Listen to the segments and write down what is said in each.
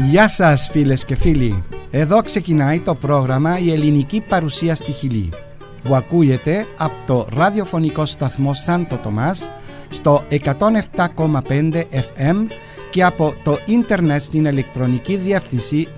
Γεια σας φίλες και φίλοι. Εδώ ξεκινάει το πρόγραμμα «Η ελληνική παρουσία στη Χιλή» που ακούγεται από το ραδιοφωνικό σταθμό Σάντο Τομάς στο 107,5 FM και από το ίντερνετ στην ηλεκτρονική διεύθυνση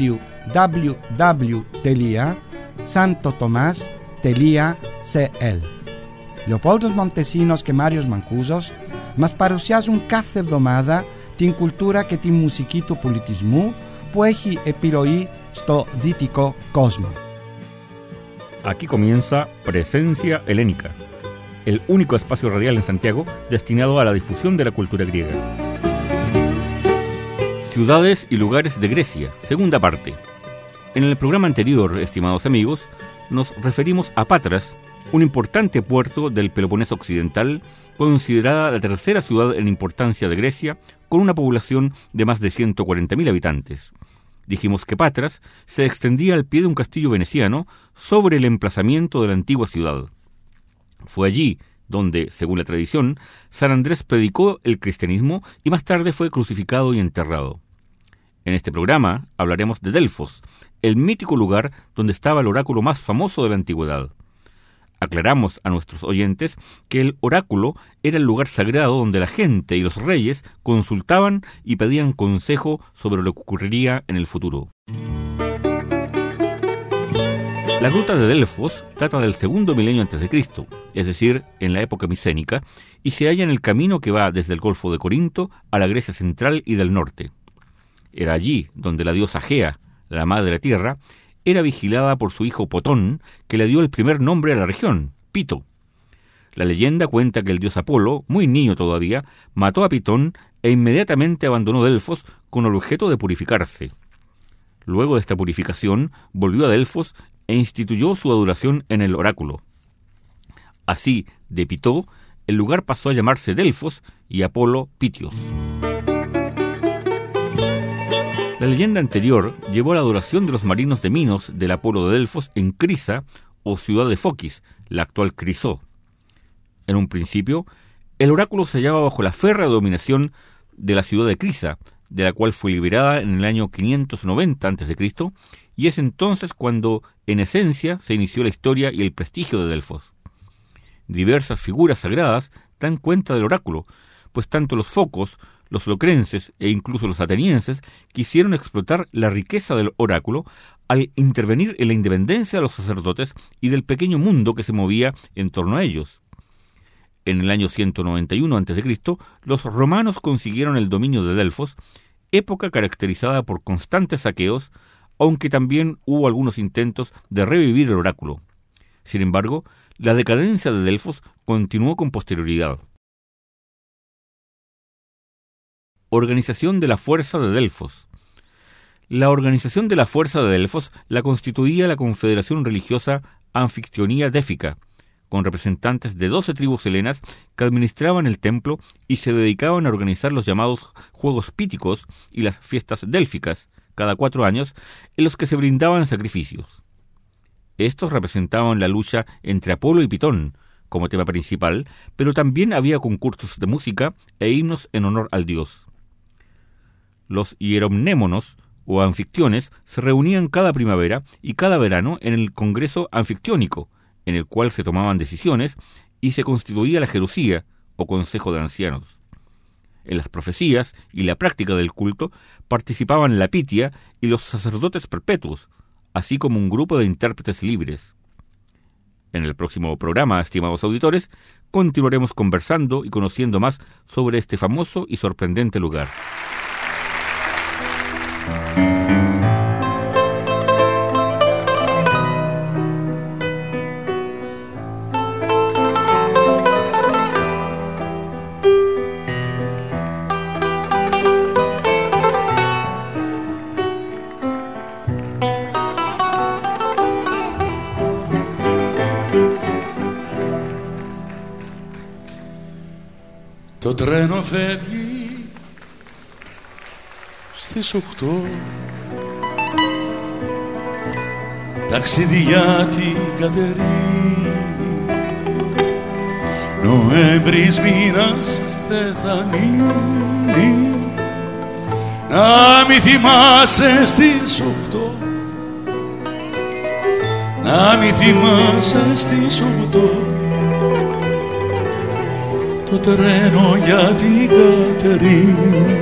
www.santotomas.cl. Λεοπόλδος Μοντεσίνος και Μάριος Μανκούζος μας παρουσιάζουν κάθε εβδομάδα την κουλτούρα και τη μουσική του πολιτισμού που έχει επιρροή στο δυτικό κόσμο. Aquí comienza Presencia Helénica, el único espacio radial en Santiago destinado a la difusión de la cultura griega. Ciudades y lugares de Grecia, segunda parte. En el programa anterior, estimados amigos, nos referimos a Patras, un importante puerto del Peloponeso occidental, considerada la tercera ciudad en importancia de Grecia, con una población de más de 140.000 habitantes. Dijimos que Patras se extendía al pie de un castillo veneciano sobre el emplazamiento de la antigua ciudad. Fue allí donde, según la tradición, San Andrés predicó el cristianismo y más tarde fue crucificado y enterrado. En este programa hablaremos de Delfos, el mítico lugar donde estaba el oráculo más famoso de la antigüedad. Aclaramos a nuestros oyentes que el oráculo era el lugar sagrado donde la gente y los reyes consultaban y pedían consejo sobre lo que ocurriría en el futuro. La gruta de Delfos data del segundo milenio a.C., es decir, en la época micénica, y se halla en el camino que va desde el Golfo de Corinto a la Grecia central y del norte. Era allí donde la diosa Gea, la madre de la tierra, era vigilada por su hijo Potón, que le dio el primer nombre a la región, Pito. La leyenda cuenta que el dios Apolo, muy niño todavía, mató a Pitón e inmediatamente abandonó Delfos con el objeto de purificarse. Luego de esta purificación, volvió a Delfos e instituyó su adoración en el oráculo. Así, de Pitó, el lugar pasó a llamarse Delfos y Apolo Pitios. La leyenda anterior llevó a la adoración de los marinos de Minos del Apolo de Delfos en Crisa o ciudad de Fokis, la actual Crisó. En un principio, el oráculo se hallaba bajo la férrea dominación de la ciudad de Crisa, de la cual fue liberada en el año 590 a.C., y es entonces cuando, en esencia, se inició la historia y el prestigio de Delfos. Diversas figuras sagradas dan cuenta del oráculo, pues tanto los focos, los locrenses e incluso los atenienses quisieron explotar la riqueza del oráculo al intervenir en la independencia de los sacerdotes y del pequeño mundo que se movía en torno a ellos. En el año 191 a.C., los romanos consiguieron el dominio de Delfos, época caracterizada por constantes saqueos, aunque también hubo algunos intentos de revivir el oráculo. Sin embargo, la decadencia de Delfos continuó con posterioridad. Organización de la Fuerza de Delfos. La organización de la Fuerza de Delfos la constituía la confederación religiosa Anfictionía Défica, con representantes de 12 tribus helenas que administraban el templo y se dedicaban a organizar los llamados Juegos Píticos y las fiestas délficas, cada 4 años, en los que se brindaban sacrificios. Estos representaban la lucha entre Apolo y Pitón, como tema principal, pero también había concursos de música e himnos en honor al dios. Los hieromnémonos, o anfictiones, se reunían cada primavera y cada verano en el Congreso Anfictiónico, en el cual se tomaban decisiones y se constituía la Jerusía, o Consejo de Ancianos. En las profecías y la práctica del culto participaban la Pitia y los sacerdotes perpetuos, así como un grupo de intérpretes libres. En el próximo programa, estimados auditores, continuaremos conversando y conociendo más sobre este famoso y sorprendente lugar. Το τρένο φεύγει στις 8. Ταξίδι για την Κατερίνη. Νοέμβρης μήνας δεν θα μείνει. να μη θυμάσαι στις 8, να μη θυμάσαι στις 8 το τρένο για την Κατερίνη.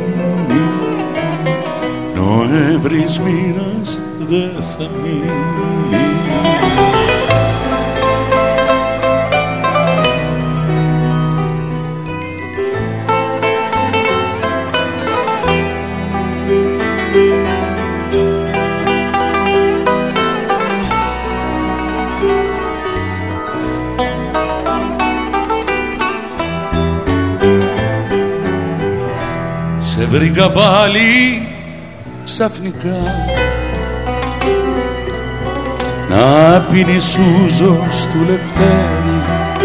Νοέμβρης μήνας δε θα μείνει. Σε βρήκα πάλι ξαφνικά να πίνεις σούζο στου Λευτέρη.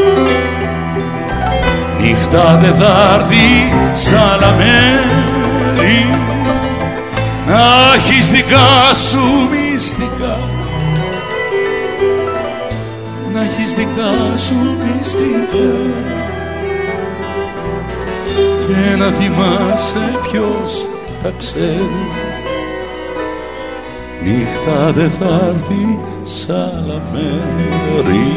Νύχτα δε θα έρθει σ' άλλα μέρη, να έχεις δικά σου μυστικά, να έχεις δικά σου μυστικά και να θυμάσαι ποιος τα ξέρει. Νύχτα δε θα έρθει σ' άλλα μέρη.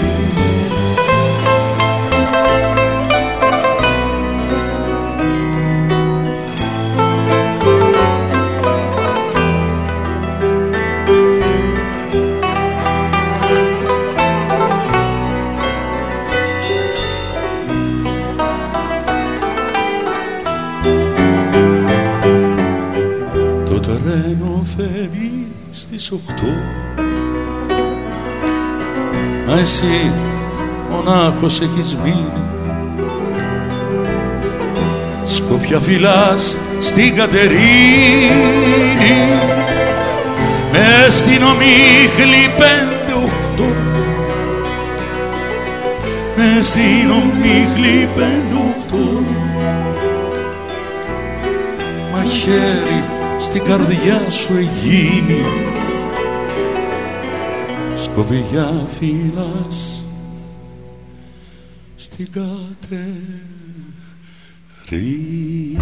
Το τρένο φεύγει στις 8, μα εσύ μονάχος έχεις μείνει. Σκοπιά φυλάς στην Κατερίνη, μες στην ομίχλη 5-8, μες στην ομίχλη 5-8. Μαχαίρι στην καρδιά σου εγίνει, σκοπιά φυλάς στην Κατερίνη.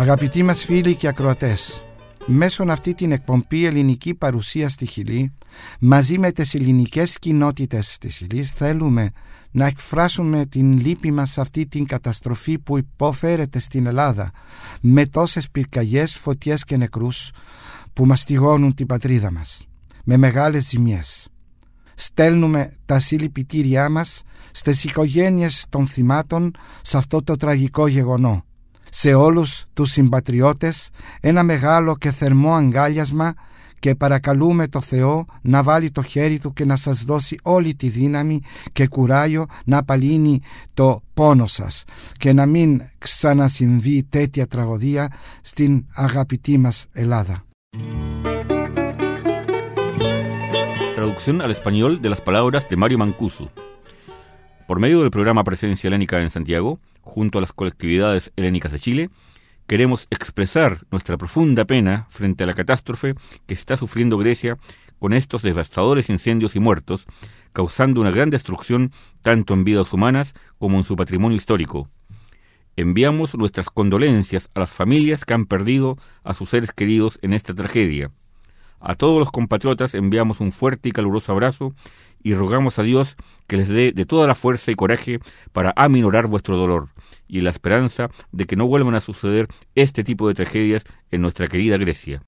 Αγαπητοί μας φίλοι και ακροατές, μέσω αυτή την εκπομπή ελληνική παρουσία στη Χιλή, μαζί με τις ελληνικές κοινότητες της Χιλής, θέλουμε να εκφράσουμε την λύπη μας σε αυτή την καταστροφή που υποφέρεται στην Ελλάδα, με τόσες πυρκαγιές, φωτιές και νεκρούς που μαστιγώνουν την πατρίδα μας, με μεγάλες ζημιές. Στέλνουμε τα συλληπιτήριά μας στις οικογένειες των θυμάτων σε αυτό το τραγικό γεγονό. Σε όλους τους συμπατριώτες ένα μεγάλο και θερμό αγκάλιασμα και παρακαλούμε το Θεό να βάλει το χέρι Του και να σας δώσει όλη τη δύναμη και κουράγιο να απαλύνει το πόνο σας και να μην ξανασυμβεί τέτοια τραγωδία στην αγαπητή μας Ελλάδα. Traducción al español de las palabras de Mario Mancuso. Por medio del programa Presencia Helénica en Santiago, junto a las colectividades helénicas de Chile, queremos expresar nuestra profunda pena frente a la catástrofe que está sufriendo Grecia con estos devastadores incendios y muertos, causando una gran destrucción tanto en vidas humanas como en su patrimonio histórico. Enviamos nuestras condolencias a las familias que han perdido a sus seres queridos en esta tragedia. A todos los compatriotas enviamos un fuerte y caluroso abrazo y rogamos a Dios que les dé de toda la fuerza y coraje para aminorar vuestro dolor y la esperanza de que no vuelvan a suceder este tipo de tragedias en nuestra querida Grecia.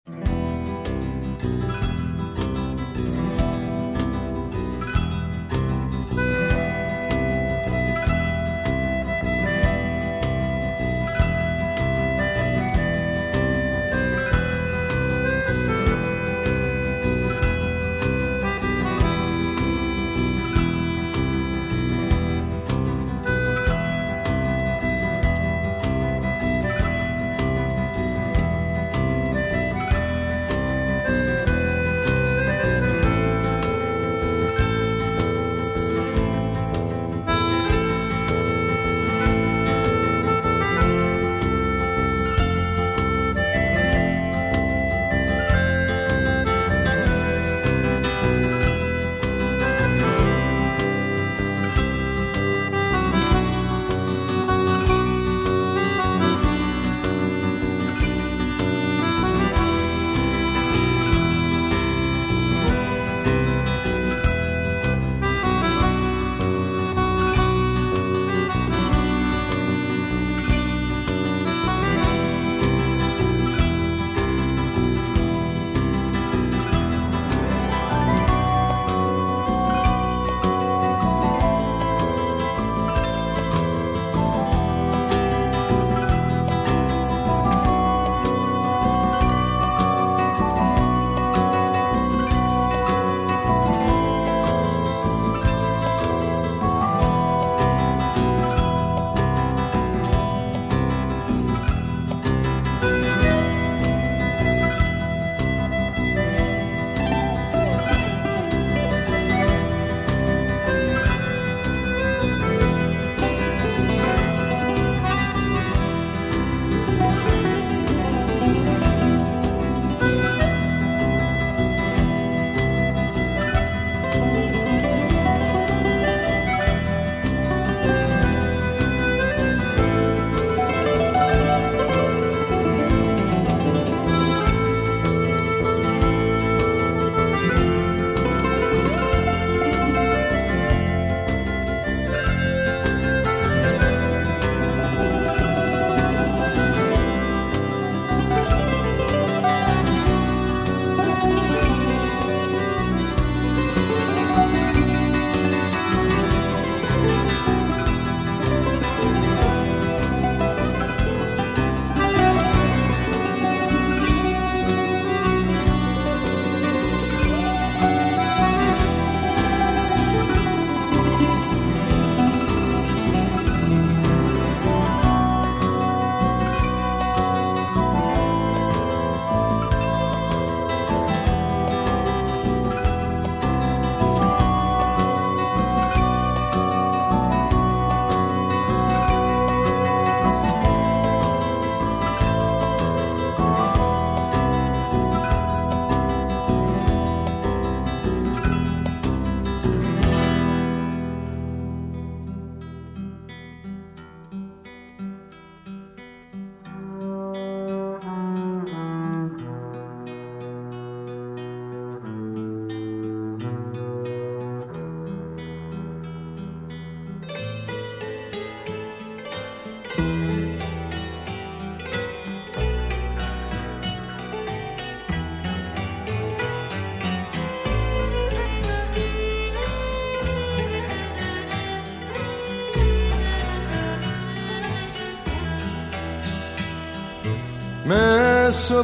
μέσω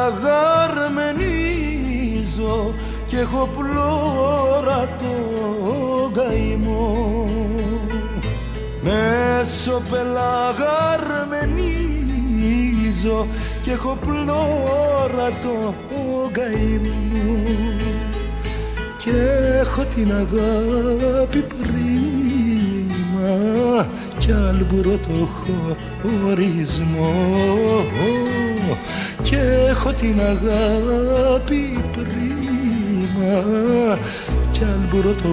πελαγαρμενίζω κι έχω πλώρα το καημό. Μέσω πελαγαρμενίζω κι έχω πλώρα το καημό. Και έχω την αγάπη πρίμα κι άλμπουρο το χωρισμό. Και έχω την αγάπη πρίμα κι άλμπουρο το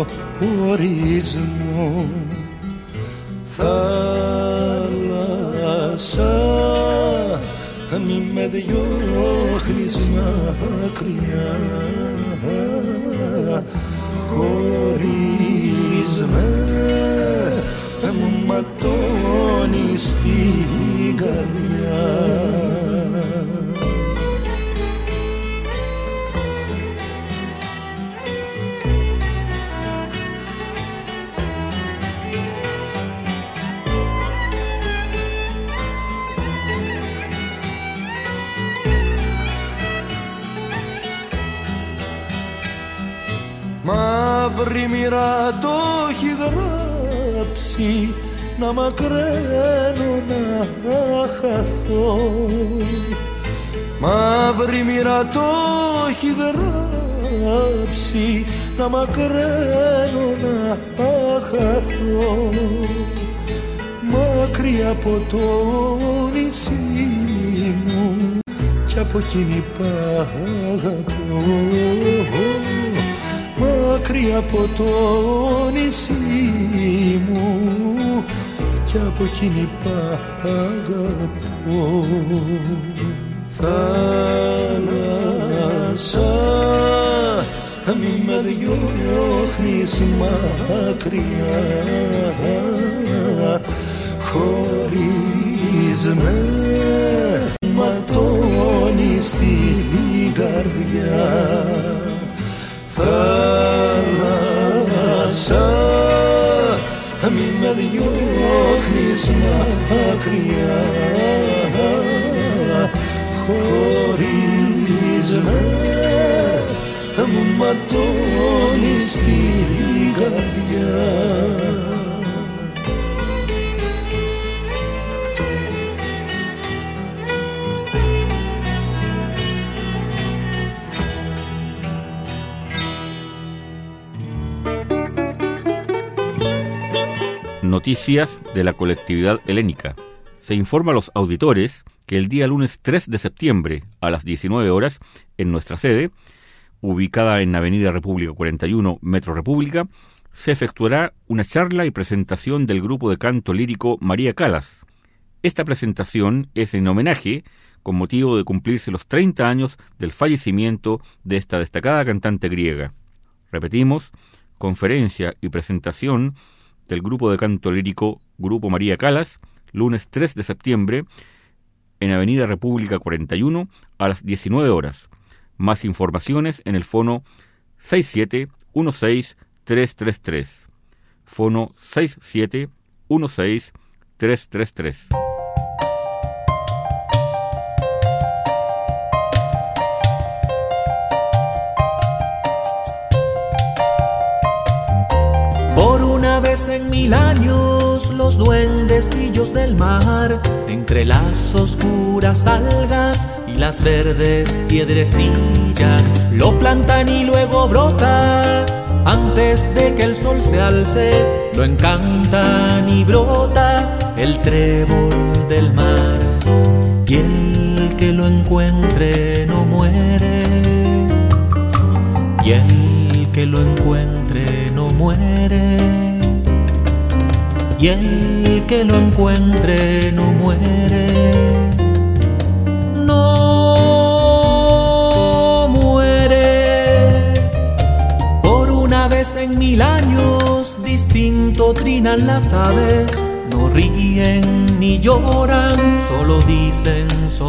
χωρισμό. Θάλασσα, μη με διώχνεις μακριά, χωρίς με μου ματώνεις την καρδιά. Μαύρη μοίρα το έχει γράψει, να μακραίνω να χαθώ. Μαύρη μοίρα το έχει γράψει, να μακραίνω να χαθώ. Μακριά από το νησί μου κι από εκείνη που αγαπώ. Μακριά από το νησί μου κι από εκείνη που αγαπώ. Θάλασσα, μη με διώχνεις μακριά, χωρίς με ματώνεις την καρδιά. Θάλασσα, μη με διώχνεις μακριά, χωρίς με μου ματώνεις την καρδιά. Noticias de la colectividad helénica. Se informa a los auditores que el día lunes 3 de septiembre a las 19 horas en nuestra sede, ubicada en Avenida República 41, Metro República, se efectuará una charla y presentación del grupo de canto lírico María Callas. Esta presentación es en homenaje con motivo de cumplirse los 30 años del fallecimiento de esta destacada cantante griega. Repetimos, conferencia y presentación del grupo de canto lírico Grupo María Callas, lunes 3 de septiembre, en Avenida República 41, a las 19 horas. Más informaciones en el fono 6716-333. Fono 6716-333. En 1000 años los duendecillos del mar, entre las oscuras algas y las verdes piedrecillas, lo plantan y luego brota. Antes de que el sol se alce, lo encantan y brota el trébol del mar. Y el que lo encuentre no muere, y el que lo encuentre no muere. Y el que lo encuentre no muere, no muere. Por una vez en 1000 años distinto trinan las aves, no ríen ni lloran, solo dicen.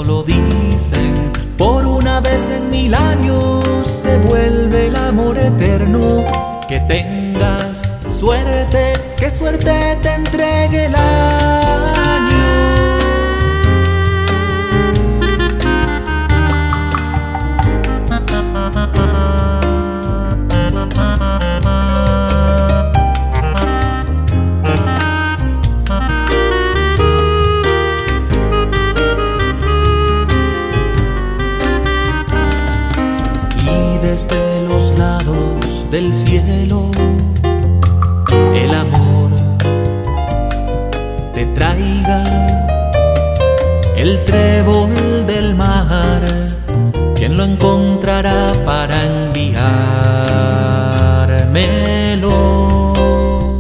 Por una vez en 1000 años se vuelve el amor eterno. Que tengas suerte, que suerte te entregue el año. desde los lados del cielo el amor te traiga el trébol del mar. ¿Quién lo encontrará para enviármelo?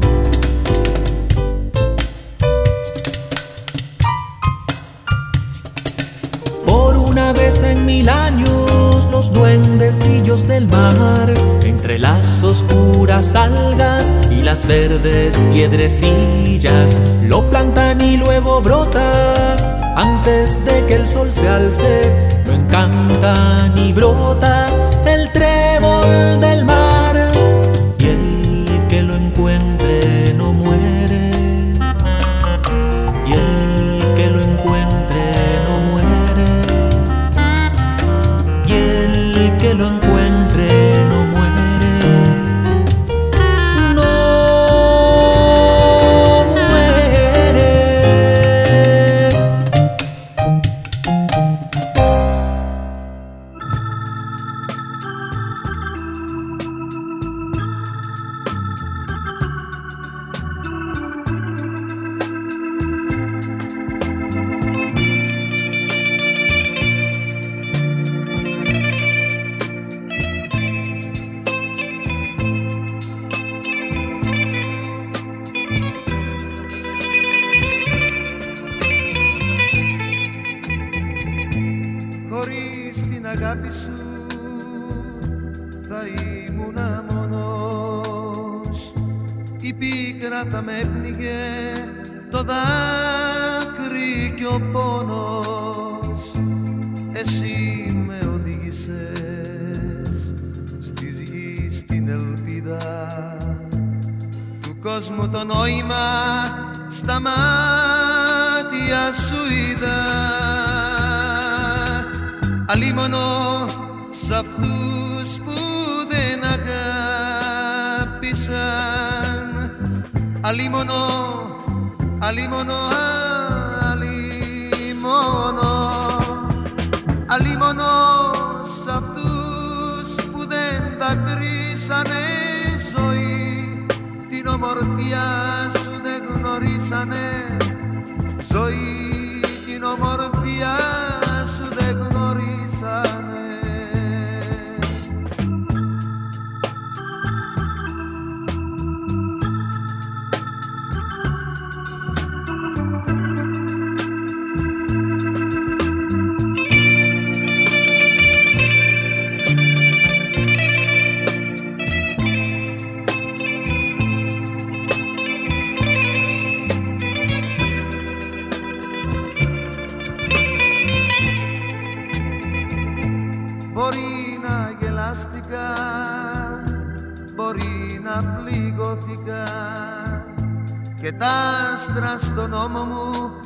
Por una vez en 1000 años los duendecillos del mar, entre las oscuras algas y las verdes piedrecillas, lo plantan y luego brota. Antes de que el sol se alce, lo encantan y brota el trébol del mar. Y el que lo encuentre no muere, y el que lo encuentre no muere, y el que lo encuentre no muere. θα με έπνιγε το δάκρυ και ο πόνος. Εσύ με οδήγησες στις γης την ελπίδα του κόσμου το νόημα στα μάτια σου είδα. Αλίμονο σ' αυτούς που δεν αγάπησαν. Αλίμονο, αλίμονο, αλίμονο. Αλίμονο σ' αυτούς που δεν δακρύσανε ζωή. Την ομορφιά σου δεν γνωρίσανε ζωή. Την ομορφιά σου δεν γνωρίσανε. Μπορεί να πληγώθηκα και τα άστρα στον ώμο μου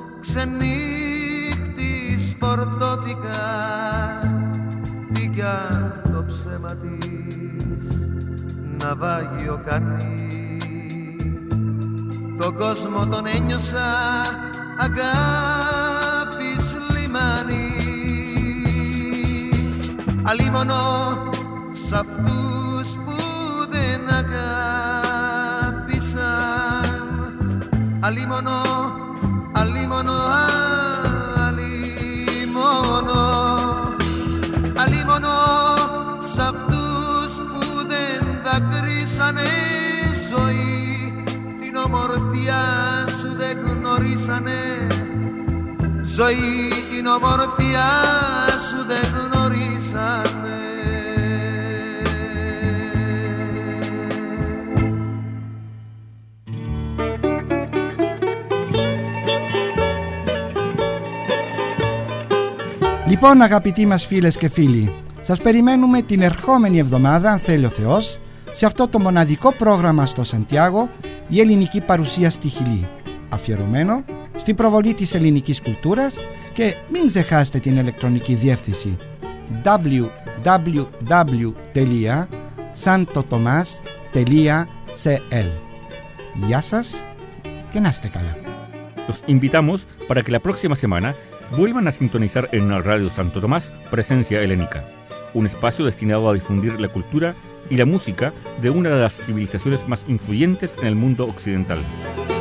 ξενύχτη φορτώθηκα. Τι κι αν το ψέμα της ναυάγιο κάνει, τον κόσμο τον ένιωσα αγάπης λιμάνι. Αλίμονο σ' αυτούς που δεν αγάπησαν. Αλίμονο, αλίμονο, αλίμονο. Αλίμονο σ' αυτούς που δεν δακρύσανε ζωή. Την ομορφιά σου δεν γνωρίσανε ζωή. Την ομορφιά σου δεν γνωρίσανε. Λοιπόν, αγαπητοί μας φίλες και φίλοι, σας περιμένουμε την ερχόμενη εβδομάδα, αν θέλει ο Θεός, σε αυτό το μοναδικό πρόγραμμα στο Σαντιάγο, η ελληνική παρουσία στη Χιλή, αφιερωμένο στην προβολή της ελληνικής κουλτούρας. Και μην ξεχάσετε την ηλεκτρονική διεύθυνση www.santotomas.cl. Γεια σας και να είστε καλά. Los invitamos para que la próxima semana vuelvan a sintonizar en Radio Santo Tomás Presencia Helénica. un espacio destinado a difundir la cultura y la música de una de las civilizaciones más influyentes en el mundo occidental.